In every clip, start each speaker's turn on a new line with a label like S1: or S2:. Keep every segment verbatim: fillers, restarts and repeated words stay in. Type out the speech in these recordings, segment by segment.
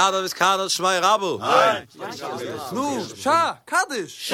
S1: Kader is Kader Shmai Rabu.
S2: Nu, Sha, Kaddish.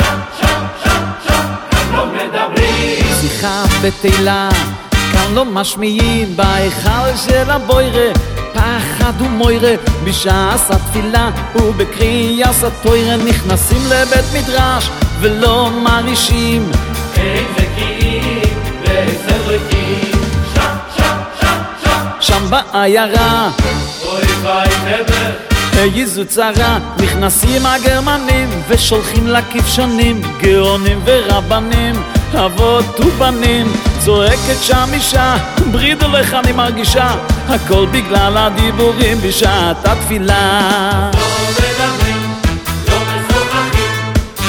S3: שיחה בתהילה, כאן לא משמיעים בהיכל של הבוירה, פחד ומוירה בשעת התפילה ובקריאת התורה נכנסים לבית מדרש ולא מרעישים
S4: אין זקיים ואין זרקים שם, שם, שם, שם
S3: שם בעיירה
S4: אוי ואי נבר
S3: איזו צרה, נכנסים הגרמנים ושולחים לכבשנים גאונים ורבנים, אבות ובנים. צועקת שם אישה, ברידו לך אני מרגישה, הכל בגלל הדיבורים בשעת התפילה.
S4: לא מדברים, לא משוחחים,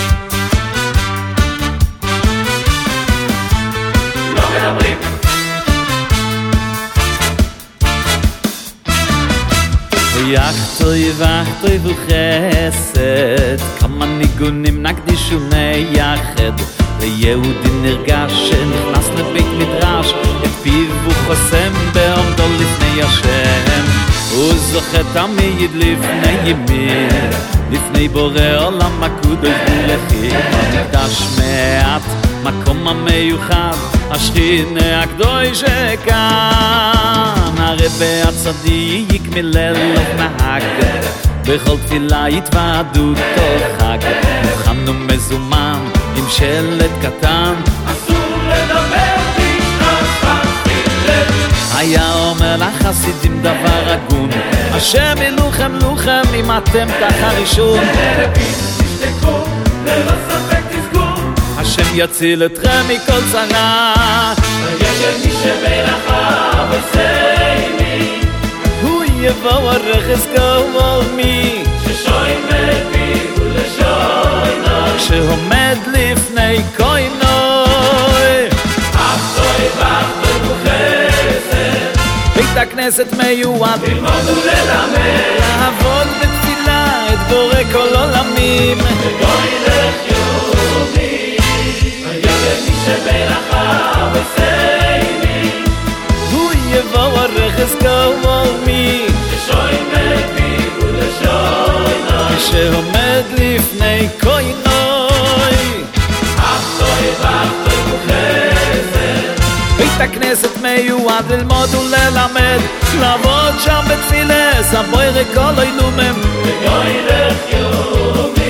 S4: לא מדברים.
S3: ויחתוי ואחתוי וחסד, כמה ניגונים נקדישו נייחד, ויהודי נרגש שנכנס לבית מדרש, את פיו הוא חוסם בעומדו לפני השם, הוא זוכה תמיד לפני ימין, לפני בורא עולם הקודש ולכי המקדש מעט, מקום המיוחד, השכינה הקדוש שכאן, הרבי הצדיק מליל נהג, בכל תפילה התוועדו תוך חג, מוכן ומזומן עם שלט קטן,
S4: אסור לדבר בשעת התפילה.
S3: היה אומר לחסידים דבר הגון, השם ילוכם לוכם אם אתם תחרישון,
S4: תרפים תשתקו, ללא ספק תזכו,
S3: השם יציל אתכם מכל צרה,
S4: ויש מי שבלכה וסיימי,
S3: הוא יבוא הרכס כל מי
S4: ששוין בפיו ולשוינו,
S3: שעומד לפני קוינוי,
S4: אחתוי ואחתוי וחסד,
S3: בית הכנסת מיועד
S4: ללמוד וללמד,
S3: לעבוד בתפילה את בורא כל עולמים,
S4: וגוי לחיומי, ויש מי שבלכה וסיימי,
S3: הוא יבוא הרכס כל מי
S4: ששוין בפיו ולשוינו,
S3: שעומד לפני קוינוי,
S4: אחתוי ואחתוי וחסד,
S3: בית הכנסת מיועד ללמוד וללמד, לעבוד שם בתפילה סבוירה כל אילומם,
S4: וגוי לחיומי.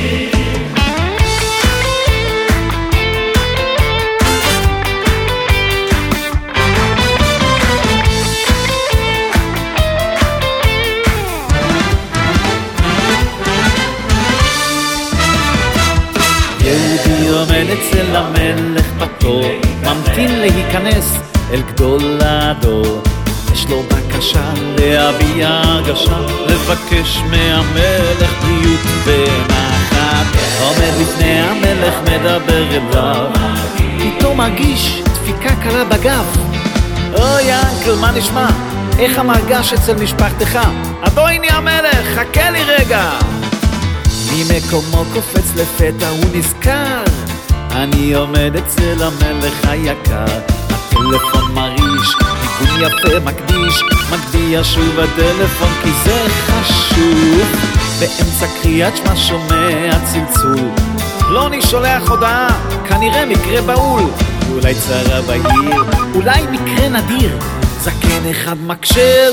S3: יהודי עומד אצל המלך בתור, ממתין להיכנס אל גדול הדור, יש לו בקשה להביע הרגשה, לבקש מהמלך בריאות ונחת, עומד לפני המלך מדבר אליו, פתאום מרגיש דפיקה קלה בגב, אוי אנקל מה נשמע? איך המרגש אצל משפחתך? אדוני המלך חכה לי רגע, ממקומו קופץ לפתע הוא נזכר, אני עומד אצל המלך היקר, הטלפון מריש, ניגון יפה מקדיש, מגביה שוב הטלפון כי זה חשוב, באמצע קריאת שמה שומע צלצול, פלוני שולח הודעה, כנראה מקרה בהול, אולי צרה בעיר, אולי מקרה נדיר, זקן אחד מקשר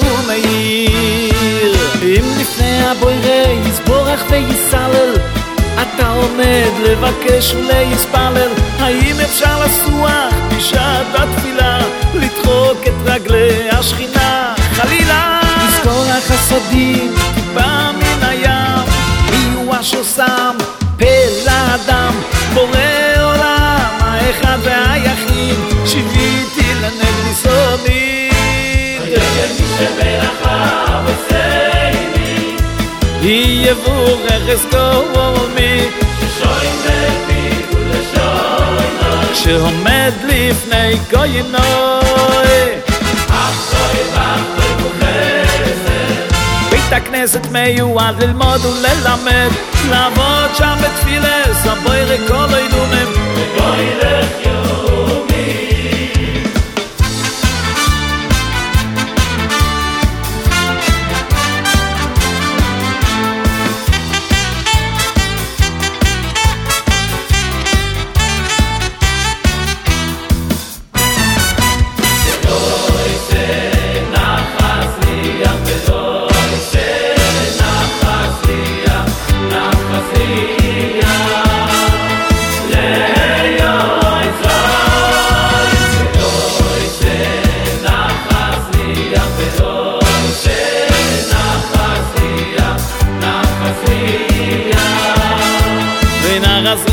S3: ומאיר, אם לפני הבוירה יסבורך ויסלל, אתה עומד לבקש ולהספלל, האם אפשר לסוח בשעת התפילה, לדחוק את רגלי השכינה חלילה, לזכור החסדים טיפה מן הים, מי הוא אשר שם פה לאדם, בורא עולם האחד והיחיד, שיוויתי לנגד סודית,
S4: ויש מי שבלכה וסיימי,
S3: היא יבורך כל מי
S4: ששוין בפיו ולשוינו,
S3: שעומד לפני קוינוי,
S4: אחתוי ואחתוי וחסד,
S3: בית הכנסת מיועד ללמוד וללמד, לעבוד שם בתפילה סבוירה כל אילומם,
S4: וגוי לחיומי.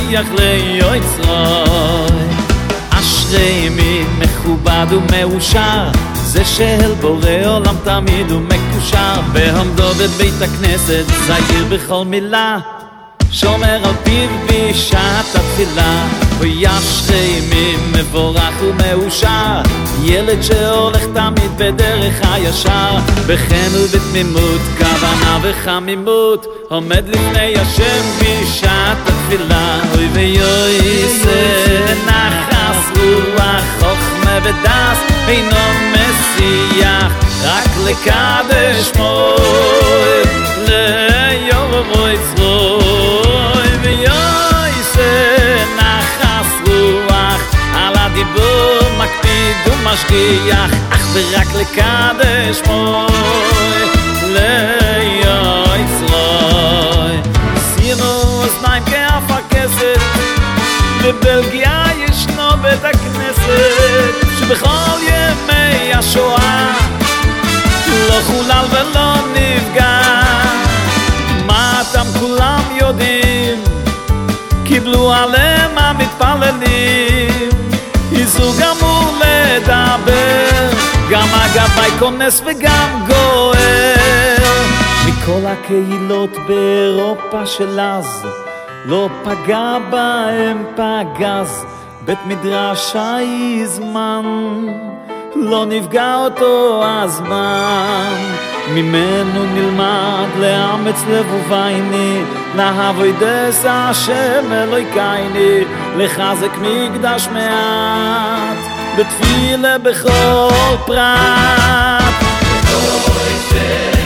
S3: משיח ליוצרוי. אשרי מי מכובד ומאושר, זה שאל בורא עולם תמיד הוא מקושר. בעומדו בבית הכנסת זהיר בכל מילה, שומר על פיו בשעת התפילה. וישרי מי מבורך ומאושר, ילד שהולך תמיד בדרך הישר. בכן ובתמימות, כוונה וחמימות, עומד לפני השם בשעת התפילה. אוי ויועסה נחס רוח חוכמה ודס, אינו משיח רק לקדש מוי ליורבו יצרוי. ויועסה נחס רוח על הדיבור מקפיד ומשגיח, אך ורק לקדש מוי ליוצרוי. שימו אוזניים כאף הכסת, בבלגיה ישנו בית הכנסת, שבכל ימי השואה לא חולל ולא נפגע. מה אתם כולם יודעים, קיבלו עליהם המתפללים, איזו גמור לדבר, גם הגבאי כונס וגם גואר. מכל הקהילות באירופה של אז לא פגע בהם פגז, בית מדרש היזמן לא נפגע אותו הזמן. ממנו נלמד לאמץ לבובייני, להבוידס השם אלוהיקייני, לחזק מקדש מעט בתפילה בכל פרט.